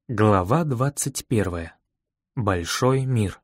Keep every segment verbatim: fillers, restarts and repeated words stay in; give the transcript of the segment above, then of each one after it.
Глава двадцать первая. Большой мир.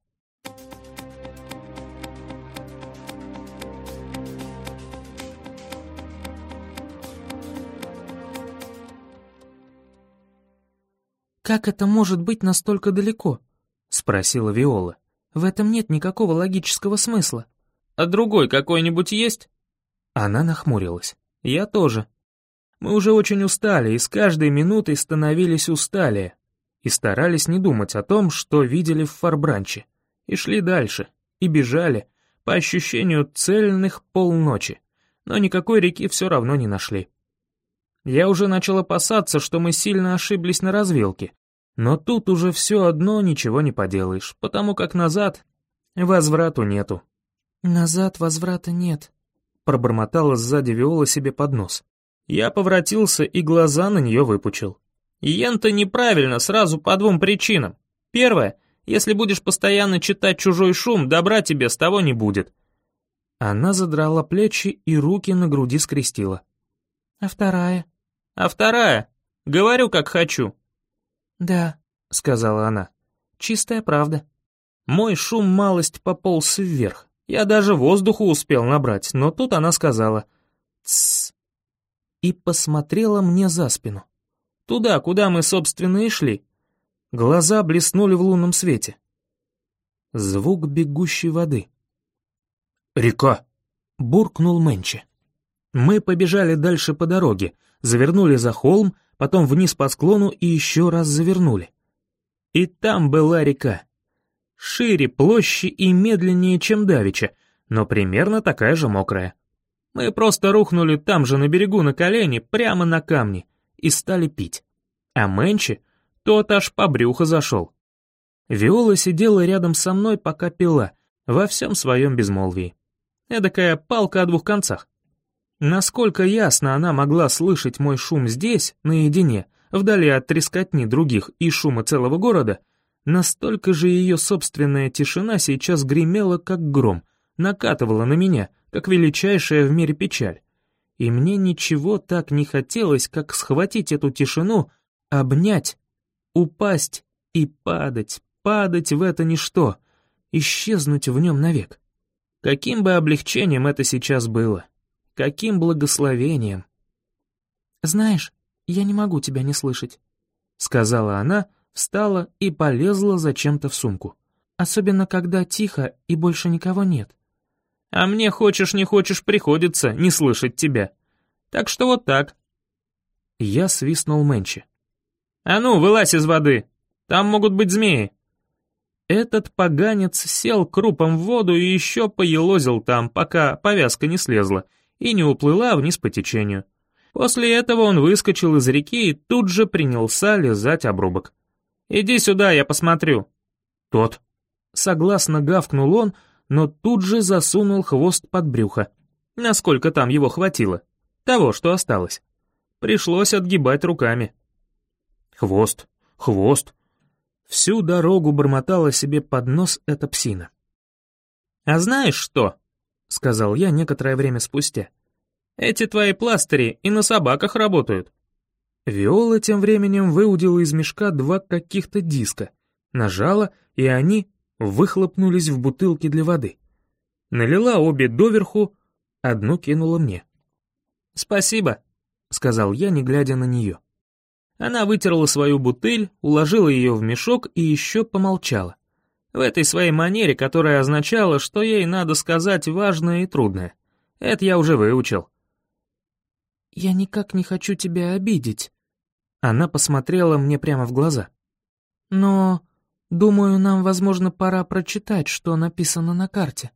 «Как это может быть настолько далеко?» — спросила Виола. «В этом нет никакого логического смысла». «А другой какой-нибудь есть?» Она нахмурилась. «Я тоже. Мы уже очень устали, и с каждой минутой становились усталее. И старались не думать о том, что видели в Фарбранче. И шли дальше, и бежали, по ощущению цельных полночи. Но никакой реки все равно не нашли. Я уже начал опасаться, что мы сильно ошиблись на развилке. Но тут уже все одно ничего не поделаешь, потому как назад возврату нету». «Назад возврата нет», — пробормотала сзади Виола себе под нос. Я поворотился и глаза на нее выпучил. «Иен-то неправильно сразу по двум причинам. Первое, если будешь постоянно читать чужой шум, добра тебе с того не будет». Она задрала плечи и руки на груди скрестила. «А вторая?» «А вторая? Говорю, как хочу». «Да», — сказала она, — «чистая правда». Мой шум малость пополз вверх. Я даже воздуху успел набрать, но тут она сказала «Тссс» и посмотрела мне за спину. Туда, куда мы, собственно, и шли. Глаза блеснули в лунном свете. Звук бегущей воды. «Река!» — буркнул Мэнчи. Мы побежали дальше по дороге, завернули за холм, потом вниз по склону и еще раз завернули. И там была река. Шире площади и медленнее, чем давеча, но примерно такая же мокрая. Мы просто рухнули там же на берегу на колени, прямо на камни, и стали пить. А Мэнчи, тот аж по брюхо зашел. Виола сидела рядом со мной, пока пила, во всем своем безмолвии. Эдакая палка о двух концах. Насколько ясно она могла слышать мой шум здесь, наедине, вдали от трескотни других и шума целого города, настолько же ее собственная тишина сейчас гремела, как гром, накатывала на меня, как величайшая в мире печаль. И мне ничего так не хотелось, как схватить эту тишину, обнять, упасть и падать, падать в это ничто, исчезнуть в нем навек. Каким бы облегчением это сейчас было! Каким благословением! «Знаешь, я не могу тебя не слышать», — сказала она, встала и полезла зачем-то в сумку. «Особенно, когда тихо и больше никого нет». «А мне, хочешь не хочешь, приходится не слышать тебя. Так что вот так». Я свистнул Мэнчи. «А ну, вылазь из воды! Там могут быть змеи!» Этот поганец сел крупом в воду и еще поелозил там, пока повязка не слезла и не уплыла вниз по течению. После этого он выскочил из реки и тут же принялся лизать обрубок. «Иди сюда, я посмотрю». «Тот». Согласно гавкнул он, но тут же засунул хвост под брюхо. Насколько там его хватило. Того, что осталось. Пришлось отгибать руками. «Хвост, хвост». Всю дорогу бормотала себе под нос эта псина. «А знаешь что?» — сказал я некоторое время спустя. «Эти твои пластыри и на собаках работают». Виола тем временем выудила из мешка два каких-то диска, нажала, и они выхлопнулись в бутылки для воды. Налила обе доверху, одну кинула мне. «Спасибо», — сказал я, не глядя на нее. Она вытерла свою бутыль, уложила ее в мешок и еще помолчала. В этой своей манере, которая означала, что ей надо сказать важное и трудное. Это я уже выучил. «Я никак не хочу тебя обидеть». Она посмотрела мне прямо в глаза. «Но, думаю, нам, возможно, пора прочитать, что написано на карте».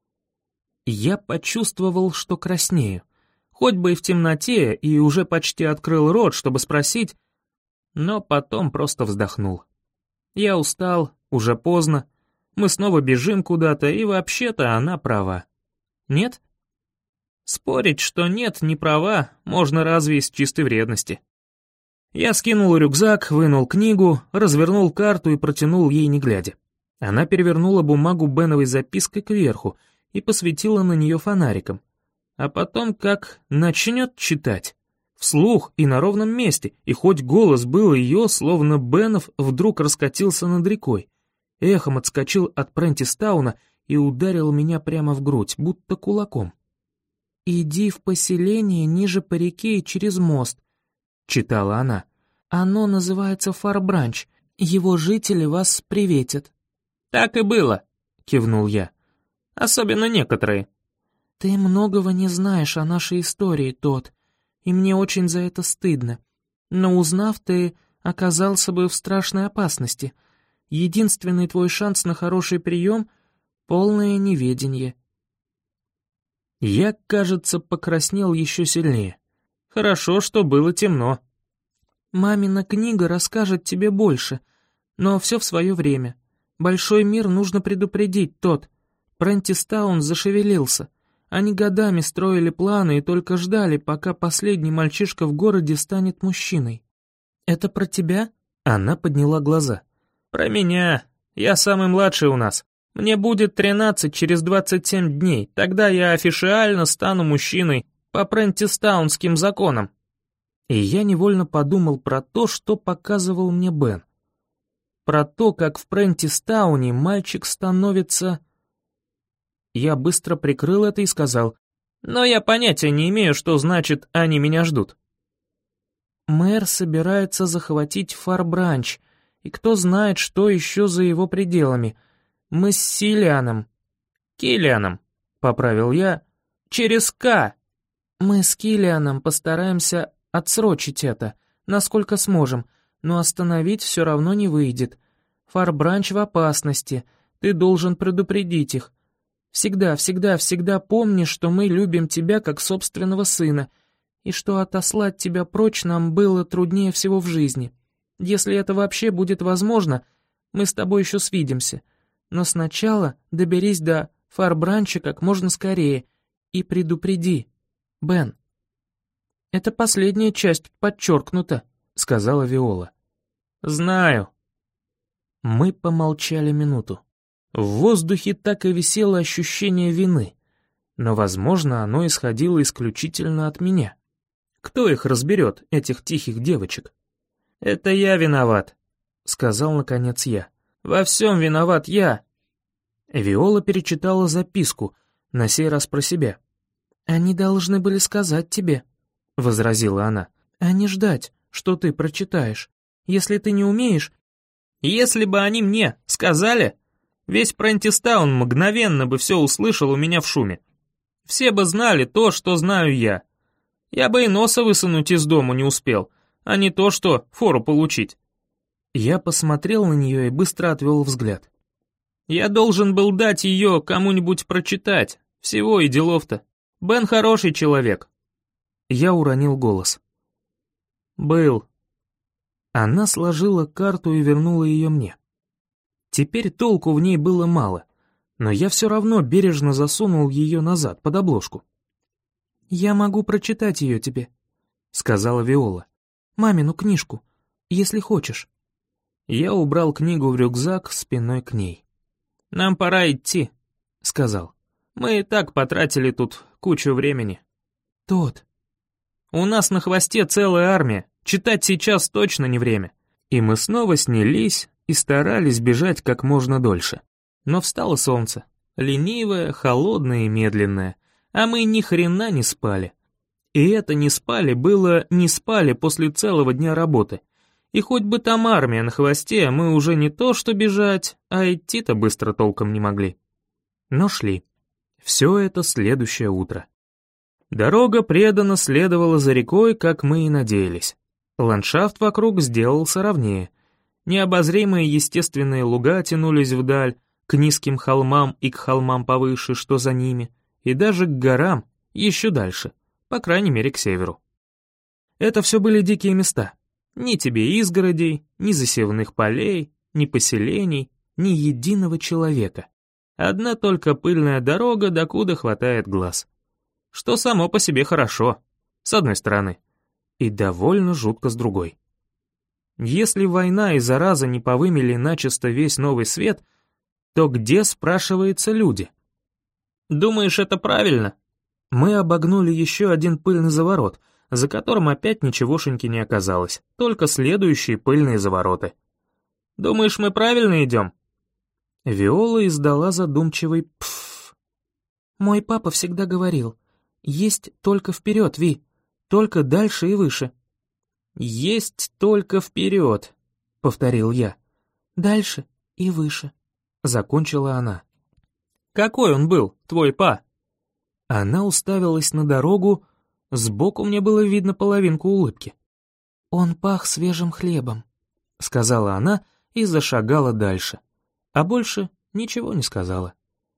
Я почувствовал, что краснею. Хоть бы и в темноте, и уже почти открыл рот, чтобы спросить, но потом просто вздохнул. Я устал, уже поздно, мы снова бежим куда-то, и вообще-то она права. Нет? Спорить, что нет, не права, можно разве из чистой вредности. Я скинул рюкзак, вынул книгу, развернул карту и протянул ей не глядя. Она перевернула бумагу беновой запиской кверху и посветила на нее фонариком. А потом как начнет читать. вслух и на ровном месте, и хоть голос был ее, словно Бенов вдруг раскатился над рекой, эхом отскочил от Прентистауна и ударил меня прямо в грудь, будто кулаком. «Иди в поселение ниже по реке и через мост», — читала она. «Оно называется Фар-Бранч. Его жители вас приветят». «Так и было», — кивнул я. «Особенно некоторые». «Ты многого не знаешь о нашей истории, Тодд, и мне очень за это стыдно. Но узнав, ты оказался бы в страшной опасности. Единственный твой шанс на хороший прием — полное неведение». Я, кажется, покраснел еще сильнее. Хорошо, что было темно. «Мамина книга расскажет тебе больше, но все в свое время. Большой мир нужно предупредить, Тодд. Прентистаун зашевелился. Они годами строили планы и только ждали, пока последний мальчишка в городе станет мужчиной». «Это про тебя?» Она подняла глаза. «Про меня. Я самый младший у нас. Мне будет тринадцать через двадцать семь дней. Тогда я официально стану мужчиной по прентистаунским законам». И я невольно подумал про то, что показывал мне Бен. Про то, как в Прентистауне мальчик становится... Я быстро прикрыл это и сказал: «Но я понятия не имею, что значит «они меня ждут». Мэр собирается захватить Фар-Бранч, и кто знает, что еще за его пределами. Мы с Силианом». «Киллианом», — поправил я, — «через К». «Мы с Киллианом постараемся отсрочить это, насколько сможем, но остановить все равно не выйдет. Фар-Бранч в опасности, ты должен предупредить их. Всегда, всегда, всегда помни, что мы любим тебя как собственного сына, и что отослать тебя прочь нам было труднее всего в жизни. Если это вообще будет возможно, мы с тобой еще свидимся. Но сначала доберись до Фар-Бранча как можно скорее и предупреди, Бен». «Это последняя часть подчеркнута», — сказала Виола. «Знаю». Мы помолчали минуту. В воздухе так и висело ощущение вины, но, возможно, оно исходило исключительно от меня. Кто их разберет, этих тихих девочек? «Это я виноват», — сказал наконец я. «Во всем виноват я». Виола перечитала записку, на сей раз про себя. «Они должны были сказать тебе», — возразила она, — «а не ждать, что ты прочитаешь. Если ты не умеешь...» «Если бы они мне сказали, весь Прентистаун мгновенно бы все услышал у меня в шуме. Все бы знали то, что знаю я. Я бы и носа высунуть из дому не успел, а не то, что фору получить». Я посмотрел на нее и быстро отвел взгляд. «Я должен был дать ее кому-нибудь прочитать, всего и делов-то. Бен хороший человек». Я уронил голос. «Был». Она сложила карту и вернула ее мне. Теперь толку в ней было мало, но я все равно бережно засунул ее назад, под обложку. «Я могу прочитать ее тебе», — сказала Виола. «Мамину книжку, если хочешь». Я убрал книгу в рюкзак спиной к ней. «Нам пора идти», — сказал. «Мы и так потратили тут кучу времени». «Тодд». «У нас на хвосте целая армия, читать сейчас точно не время». И мы снова снялись и старались бежать как можно дольше. Но встало солнце, ленивое, холодное и медленное, а мы ни хрена не спали. И это не спали было не спали после целого дня работы. И хоть бы там армия на хвосте, мы уже не то что бежать, а идти-то быстро толком не могли. Но шли. Все это следующее утро. Дорога преданно следовала за рекой, как мы и надеялись. Ландшафт вокруг сделался ровнее. Необозримые естественные луга тянулись вдаль, к низким холмам и к холмам повыше, что за ними, и даже к горам, еще дальше, по крайней мере к северу. Это все были дикие места. Ни тебе изгородей, ни засевных полей, ни поселений, ни единого человека. Одна только пыльная дорога, докуда хватает глаз. Что само по себе хорошо, с одной стороны, и довольно жутко с другой. Если война и зараза не повымели начисто весь новый свет, то где, спрашивается, люди? «Думаешь, это правильно?» Мы обогнули еще один пыльный заворот, за которым опять ничегошеньки не оказалось, только следующие пыльные завороты. «Думаешь, мы правильно идем?» Виола издала задумчивый «пф». «Мой папа всегда говорил, есть только вперед, Ви, только дальше и выше». «Есть только вперед», — повторил я. «Дальше и выше», — закончила она. «Какой он был, твой па?» Она уставилась на дорогу, сбоку мне было видно половинку улыбки. «Он пах свежим хлебом», — сказала она и зашагала дальше, а больше ничего не сказала.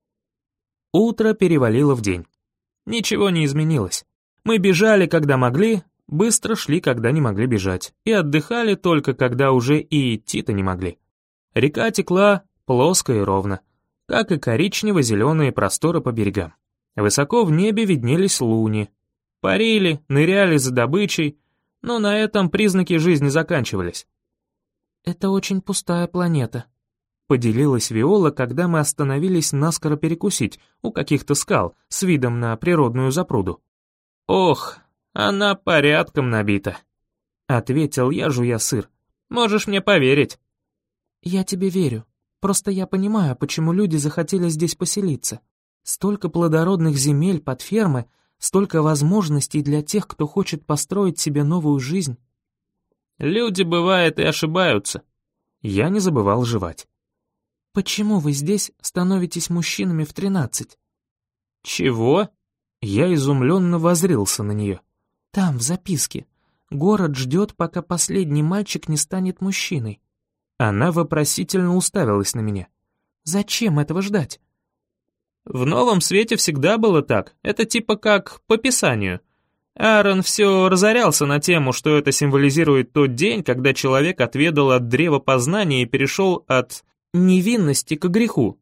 Утро перевалило в день. Ничего не изменилось. Мы бежали, когда могли, быстро шли, когда не могли бежать, и отдыхали только, когда уже и идти-то не могли. Река текла плоско и ровно, как и коричнево-зеленые просторы по берегам. Высоко в небе виднелись луни. Парили, ныряли за добычей, но на этом признаки жизни заканчивались. «Это очень пустая планета», — поделилась Виола, когда мы остановились наскоро перекусить у каких-то скал с видом на природную запруду. «Ох, она порядком набита», — ответил я, жуя сыр. «Можешь мне поверить». «Я тебе верю. Просто я понимаю, почему люди захотели здесь поселиться. Столько плодородных земель под фермы, столько возможностей для тех, кто хочет построить себе новую жизнь». «Люди, бывает, и ошибаются». Я не забывал жевать. «Почему вы здесь становитесь мужчинами в тринадцать?» «Чего?» Я изумленно воззрился на нее. «Там, в записке. Город ждет, пока последний мальчик не станет мужчиной». Она вопросительно уставилась на меня. «Зачем этого ждать?» «В Новом Свете всегда было так. Это типа как по Писанию. Аарон все разорялся на тему, что это символизирует тот день, когда человек отведал от древа познания и перешел от невинности к греху».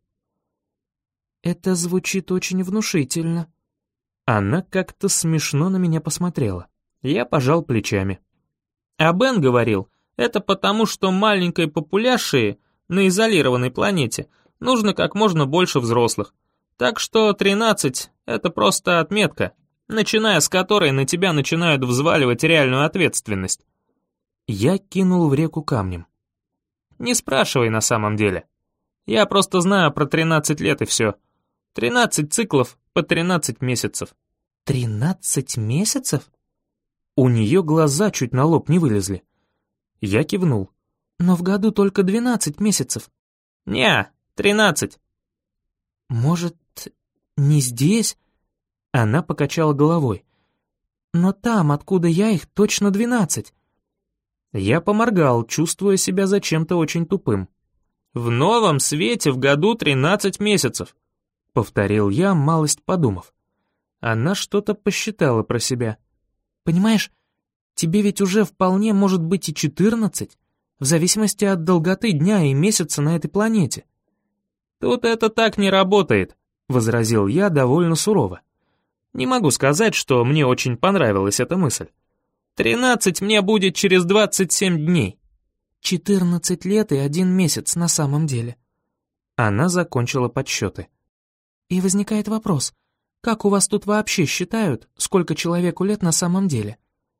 «Это звучит очень внушительно». Она как-то смешно на меня посмотрела. Я пожал плечами. А Бен говорил, это потому, что маленькой популяции на изолированной планете нужно как можно больше взрослых. Так что тринадцать — это просто отметка, начиная с которой на тебя начинают взваливать реальную ответственность. Я кинул в реку камнем. Не спрашивай на самом деле. Я просто знаю про тринадцать лет и все. тринадцать циклов по тринадцать месяцев. «Тринадцать месяцев?» У нее глаза чуть на лоб не вылезли. Я кивнул. «Но в году только двенадцать месяцев». «Не, тринадцать». «Может, не здесь?» Она покачала головой. «Но там, откуда я, их точно двенадцать». Я поморгал, чувствуя себя зачем-то очень тупым. «В Новом Свете в году тринадцать месяцев», — повторил я, малость подумав. Она что-то посчитала про себя. «Понимаешь, тебе ведь уже вполне может быть и четырнадцать, в зависимости от долготы дня и месяца на этой планете». «Тут это так не работает», — возразил я довольно сурово. «Не могу сказать, что мне очень понравилась эта мысль. Тринадцать мне будет через двадцать семь дней». «Четырнадцать лет и один месяц на самом деле». Она закончила подсчеты. «И возникает вопрос, как у вас тут вообще считают, сколько человеку лет на самом деле?»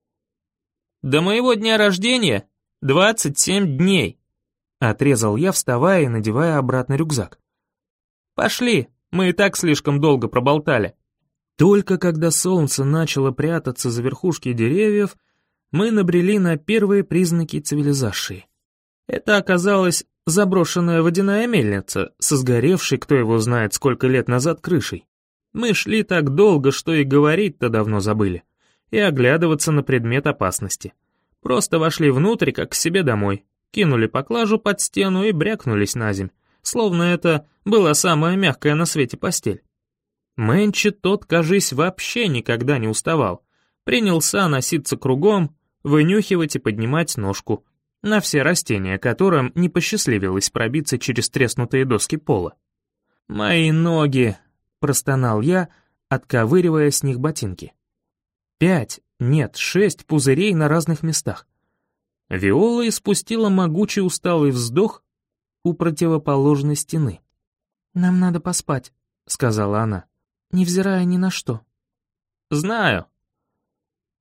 «До моего дня рождения двадцать семь дней», — отрезал я, вставая и надевая обратно рюкзак. «Пошли, мы и так слишком долго проболтали». Только когда солнце начало прятаться за верхушки деревьев, мы набрели на первые признаки цивилизации. Это оказалась заброшенная водяная мельница со сгоревшей, кто его знает сколько лет назад, крышей. Мы шли так долго, что и говорить-то давно забыли, и оглядываться на предмет опасности. Просто вошли внутрь, как к себе домой, кинули поклажу под стену и брякнулись на земь, словно это была самая мягкая на свете постель. Мэнчи тот, кажись, вообще никогда не уставал. Принялся носиться кругом, вынюхивать и поднимать ножку на все растения, которым не посчастливилось пробиться через треснутые доски пола. «Мои ноги!» — простонал я, отковыривая с них ботинки. Пять, нет, шесть пузырей на разных местах. Виола испустила могучий усталый вздох у противоположной стены. «Нам надо поспать», — сказала она, невзирая ни на что. «Знаю».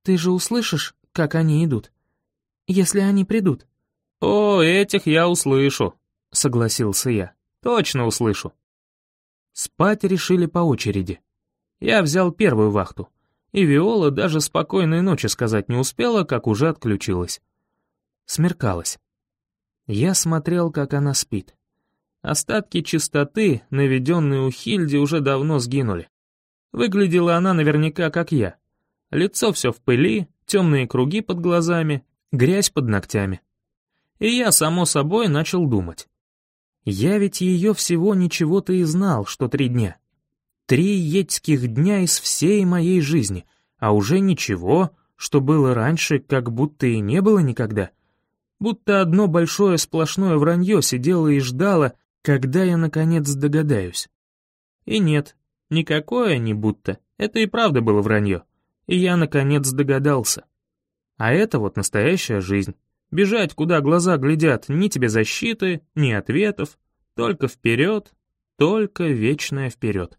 Ты же услышишь, как они идут? Если они придут». «О, этих я услышу», — согласился я. «Точно услышу». Спать решили по очереди. Я взял первую вахту, и Виола даже спокойной ночи сказать не успела, как уже отключилась. Смеркалось. Я смотрел, как она спит. Остатки чистоты, наведенные у Хильди, уже давно сгинули. Выглядела она наверняка, как я. Лицо все в пыли, темные круги под глазами, грязь под ногтями. И я, само собой, начал думать. Я ведь ее всего ничего-то и знал, что три дня. Три етских дня из всей моей жизни, а уже ничего, что было раньше, как будто и не было никогда. Будто одно большое сплошное вранье сидело и ждало, когда я, наконец, догадаюсь. И нет, никакое не будто, это и правда было вранье. И я, наконец, догадался. А это вот настоящая жизнь. Бежать, куда глаза глядят, ни тебе защиты, ни ответов, только вперед, только вечное вперед.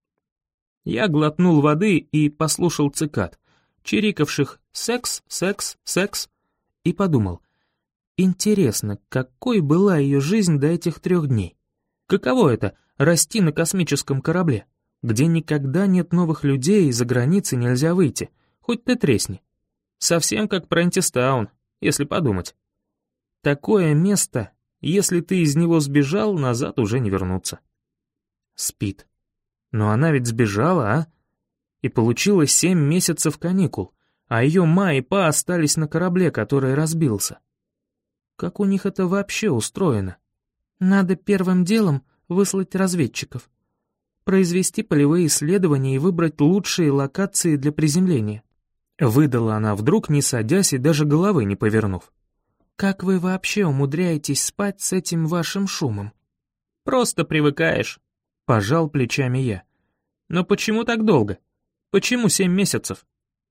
Я глотнул воды и послушал цикад, чирикавших «секс, секс, секс», и подумал, интересно, какой была ее жизнь до этих трех дней? Каково это — расти на космическом корабле, где никогда нет новых людей и за границы нельзя выйти, хоть ты тресни. Совсем как Прентистаун, если подумать. Такое место, если ты из него сбежал, назад уже не вернуться. Спит. Но она ведь сбежала, а? И получила семь месяцев каникул, а ее ма и па остались на корабле, который разбился. Как у них это вообще устроено? Надо первым делом выслать разведчиков, произвести полевые исследования и выбрать лучшие локации для приземления. Выдала она вдруг, не садясь и даже головы не повернув. «Как вы вообще умудряетесь спать с этим вашим шумом?» «Просто привыкаешь», — пожал плечами я. «Но почему так долго? Почему семь месяцев?»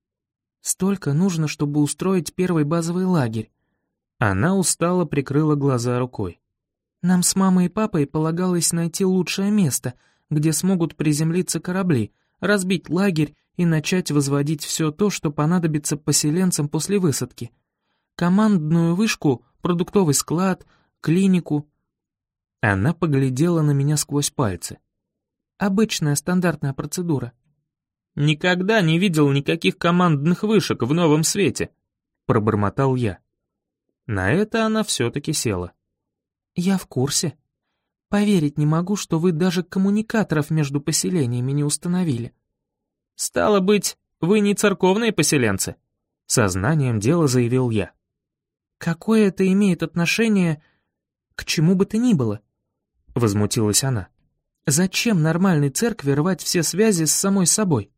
«Столько нужно, чтобы устроить первый базовый лагерь». Она устало прикрыла глаза рукой. «Нам с мамой и папой полагалось найти лучшее место, где смогут приземлиться корабли, разбить лагерь и начать возводить все то, что понадобится поселенцам после высадки. Командную вышку, продуктовый склад, клинику». Она поглядела на меня сквозь пальцы. «Обычная стандартная процедура». «Никогда не видел никаких командных вышек в новом свете», — пробормотал я. На это она все-таки села. «Я в курсе. Поверить не могу, что вы даже коммуникаторов между поселениями не установили». «Стало быть, вы не церковные поселенцы?» — сознанием дела заявил я. «Какое это имеет отношение к чему бы то ни было?» — возмутилась она. «Зачем нормальной церкви рвать все связи с самой собой?»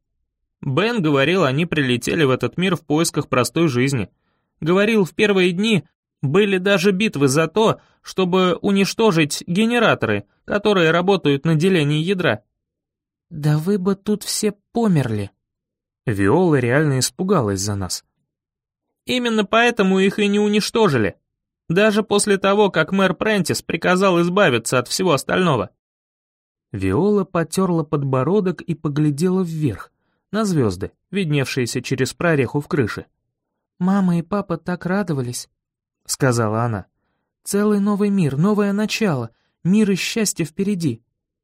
Бен говорил, они прилетели в этот мир в поисках простой жизни. Говорил, в первые дни были даже битвы за то, чтобы уничтожить генераторы, которые работают на делении ядра. «Да вы бы тут все померли». Виола реально испугалась за нас. «Именно поэтому их и не уничтожили. Даже после того, как мэр Прентис приказал избавиться от всего остального». Виола потерла подбородок и поглядела вверх, на звезды, видневшиеся через прореху в крыше. «Мама и папа так радовались», — сказала она. «Целый новый мир, новое начало, мир и счастье впереди».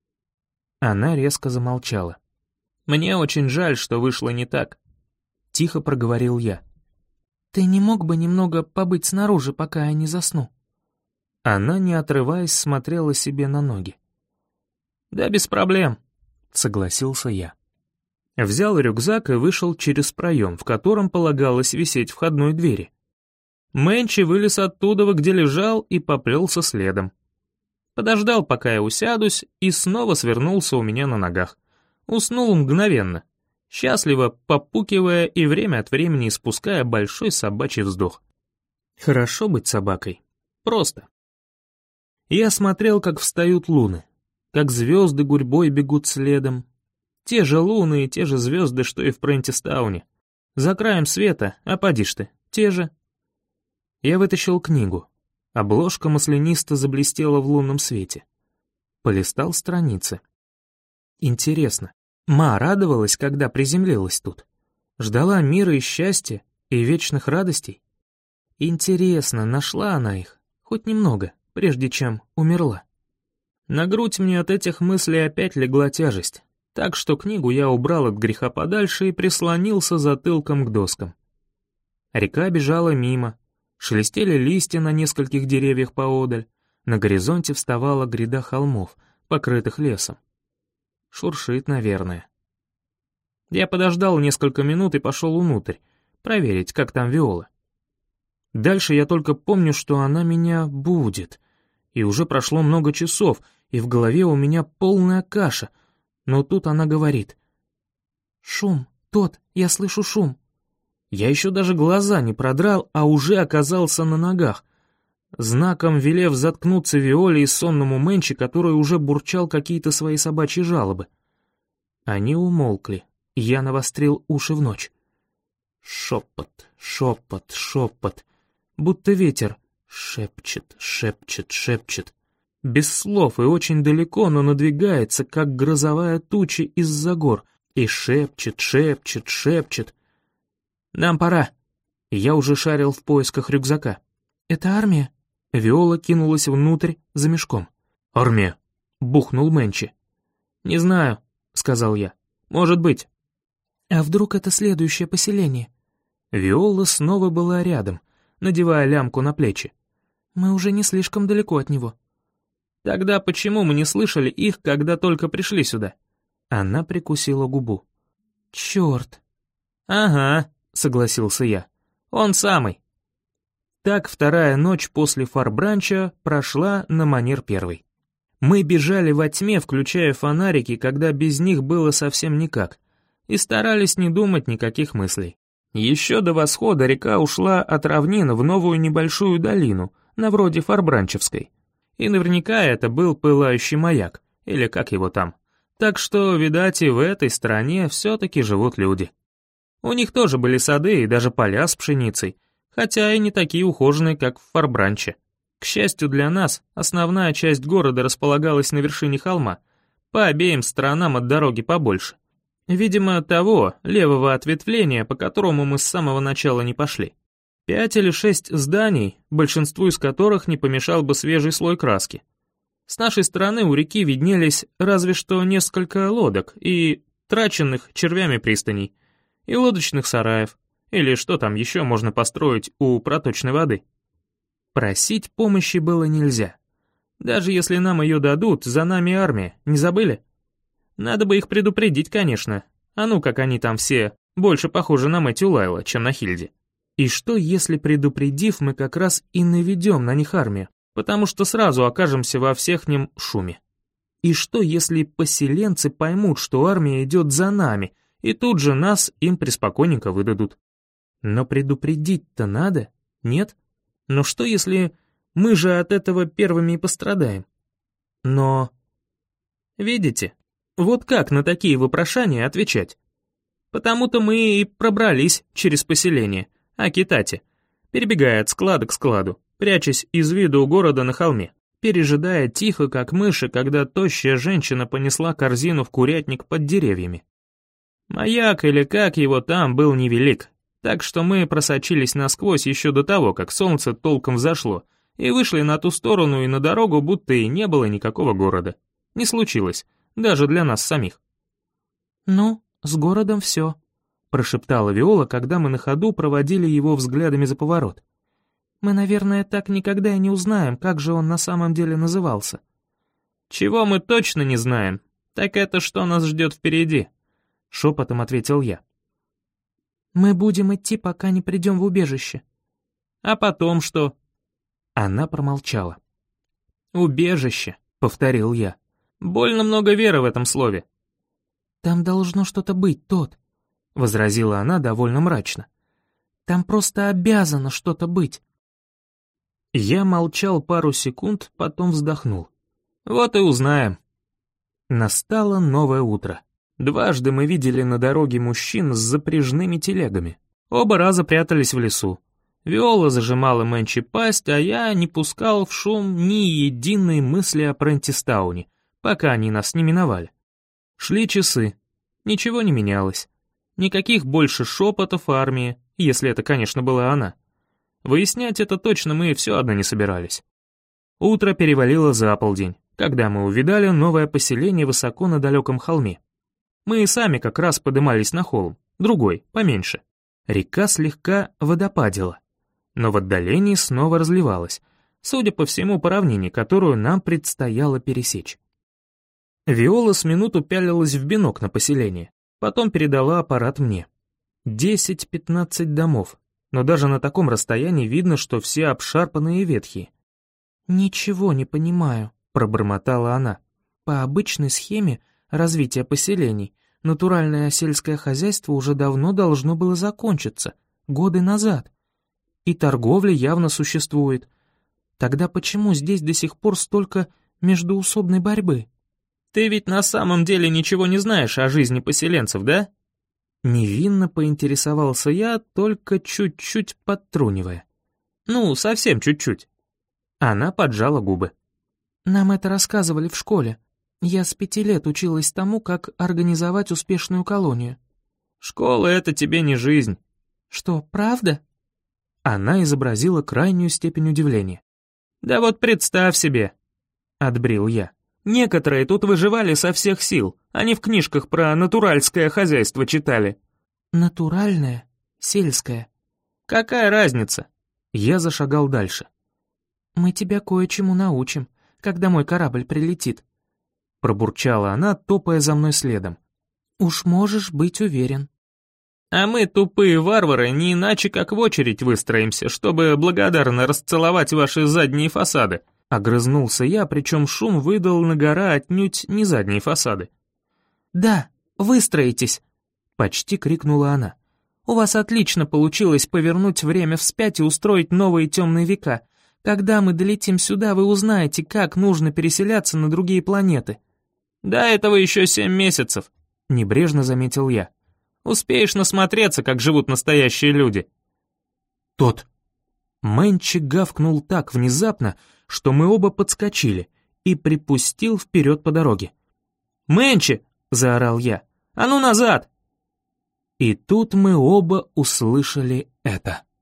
Она резко замолчала. «Мне очень жаль, что вышло не так», — тихо проговорил я. «Ты не мог бы немного побыть снаружи, пока я не засну?» Она, не отрываясь, смотрела себе на ноги. «Да без проблем», — согласился я. Взял рюкзак и вышел через проем, в котором полагалось висеть входной двери. Мэнчи вылез оттуда, где лежал, и поплелся следом. Подождал, пока я усядусь, и снова свернулся у меня на ногах. Уснул мгновенно, счастливо попукивая и время от времени испуская большой собачий вздох. Хорошо быть собакой. Просто. Я смотрел, как встают луны, как звезды гурьбой бегут следом. Те же луны и те же звезды, что и в Прентистауне. За краем света, а поди ж ты, те же. Я вытащил книгу. Обложка маслянисто заблестела в лунном свете. Полистал страницы. Интересно, ма радовалась, когда приземлилась тут? Ждала мира и счастья, и вечных радостей. Интересно, нашла она их, хоть немного, прежде чем умерла. На грудь мне от этих мыслей опять легла тяжесть, так что книгу я убрал от греха подальше и прислонился затылком к доскам. Река бежала мимо, шелестели листья на нескольких деревьях поодаль, на горизонте вставала гряда холмов, покрытых лесом. Шуршит, наверное. Я подождал несколько минут и пошел внутрь, проверить, как там Виола. Дальше я только помню, что она меня будет, и уже прошло много часов, и в голове у меня полная каша, но тут она говорит: «Шум, тот, я слышу шум». Я еще даже глаза не продрал, а уже оказался на ногах, знаком велев заткнуться Виоле и сонному Мэнчи, который уже бурчал какие-то свои собачьи жалобы. Они умолкли, я навострил уши в ночь. Шепот, шепот, шепот, будто ветер шепчет, шепчет, шепчет. Без слов и очень далеко, но надвигается, как грозовая туча из-за гор, и шепчет, шепчет, шепчет. «Нам пора». Я уже шарил в поисках рюкзака. «Это армия?» Виола кинулась внутрь за мешком. «Армия», — бухнул Мэнчи. «Не знаю», — сказал я. «Может быть». «А вдруг это следующее поселение?» Виола снова была рядом, надевая лямку на плечи. «Мы уже не слишком далеко от него». «Тогда почему мы не слышали их, когда только пришли сюда?» Она прикусила губу. «Черт!» «Ага», — согласился я. «Он самый». Так вторая ночь после Фарбранча прошла на манер первой. Мы бежали во тьме, включая фонарики, когда без них было совсем никак, и старались не думать никаких мыслей. Еще до восхода река ушла от равнин в новую небольшую долину, на вроде Фарбранчевской. И наверняка это был пылающий маяк, или как его там. Так что, видать, и в этой стране все-таки живут люди. У них тоже были сады и даже поля с пшеницей, хотя и не такие ухоженные, как в Фарбранче. К счастью для нас, основная часть города располагалась на вершине холма, по обеим сторонам от дороги побольше. Видимо, того, левого ответвления, по которому мы с самого начала не пошли. Пять или шесть зданий, большинству из которых не помешал бы свежий слой краски. С нашей стороны у реки виднелись разве что несколько лодок и траченных червями пристаней, и лодочных сараев, или что там еще можно построить у проточной воды. Просить помощи было нельзя. Даже если нам ее дадут, за нами армия, не забыли? Надо бы их предупредить, конечно. А ну, как они там все больше похожи на Мэтью Лайла, чем на Хильди. И что, если, предупредив, мы как раз и наведем на них армию, потому что сразу окажемся во всехнем шуме? И что, если поселенцы поймут, что армия идет за нами, и тут же нас им преспокойненько выдадут? Но предупредить-то надо, нет? Но что, если мы же от этого первыми и пострадаем? Но... Видите, вот как на такие вопрошания отвечать? Потому-то мы и пробрались через поселение, Акитати, перебегая от склада к складу, прячась из виду у города на холме, пережидая тихо, как мыши, когда тощая женщина понесла корзину в курятник под деревьями. Маяк, или как его там, был невелик, так что мы просочились насквозь еще до того, как солнце толком взошло, и вышли на ту сторону и на дорогу, будто и не было никакого города. Не случилось, даже для нас самих. «Ну, с городом все», — прошептала Виола, когда мы на ходу проводили его взглядами за поворот. «Мы, наверное, так никогда и не узнаем, как же он на самом деле назывался». «Чего мы точно не знаем, так это что нас ждет впереди», — шепотом ответил я. «Мы будем идти, пока не придем в убежище». «А потом что?» Она промолчала. «Убежище», — повторил я. «Больно много веры в этом слове». «Там должно что-то быть, тот», — возразила она довольно мрачно. «Там просто обязано что-то быть». Я молчал пару секунд, потом вздохнул. «Вот и узнаем». Настало новое утро. Дважды мы видели на дороге мужчин с запряжными телегами. Оба раза прятались в лесу. Виола зажимала Мэнчи пасть, а я не пускал в шум ни единой мысли о Прентистауне, пока они нас не миновали. Шли часы. Ничего не менялось. Никаких больше шепотов армии, если это, конечно, была она. Выяснять это точно мы все одно не собирались. Утро перевалило за полдень, когда мы увидали новое поселение высоко на далеком холме. Мы и сами как раз подымались на холм, другой, поменьше. Река слегка водопадила, но в отдалении снова разливалась, судя по всему, по равнине, которую нам предстояло пересечь. Виола с минуту пялилась в бинок на поселение, потом передала аппарат мне. десять-пятнадцать домов, но даже на таком расстоянии видно, что все обшарпанные и ветхие. «Ничего не понимаю», — пробормотала она. «По обычной схеме развития поселений натуральное сельское хозяйство уже давно должно было закончиться, годы назад. И торговля явно существует. Тогда почему здесь до сих пор столько междоусобной борьбы?» «Ты ведь на самом деле ничего не знаешь о жизни поселенцев, да?» Невинно поинтересовался я, только чуть-чуть подтрунивая. «Ну, совсем чуть-чуть». Она поджала губы. «Нам это рассказывали в школе. Я с пяти лет училась тому, как организовать успешную колонию». «Школа — это тебе не жизнь». «Что, правда?» Она изобразила крайнюю степень удивления. «Да вот представь себе», — отбрил я. «Некоторые тут выживали со всех сил, они в книжках про натуральское хозяйство читали». «Натуральное? Сельское?» «Какая разница?» Я зашагал дальше. «Мы тебя кое-чему научим, когда мой корабль прилетит», — пробурчала она, топая за мной следом. «Уж можешь быть уверен». «А мы, тупые варвары, не иначе как в очередь выстроимся, чтобы благодарно расцеловать ваши задние фасады», — огрызнулся я, причем шум выдал на гора отнюдь не задние фасады. «Да, выстроитесь», — почти крикнула она. «У вас отлично получилось повернуть время вспять и устроить новые темные века. Когда мы долетим сюда, вы узнаете, как нужно переселяться на другие планеты». «До этого еще семь месяцев», — небрежно заметил я. «Успеешь насмотреться, как живут настоящие люди». «Тот». Мэнчи гавкнул так внезапно, что мы оба подскочили, и припустил вперед по дороге. «Мэнчи!» — заорал я. «А ну назад!» И тут мы оба услышали это.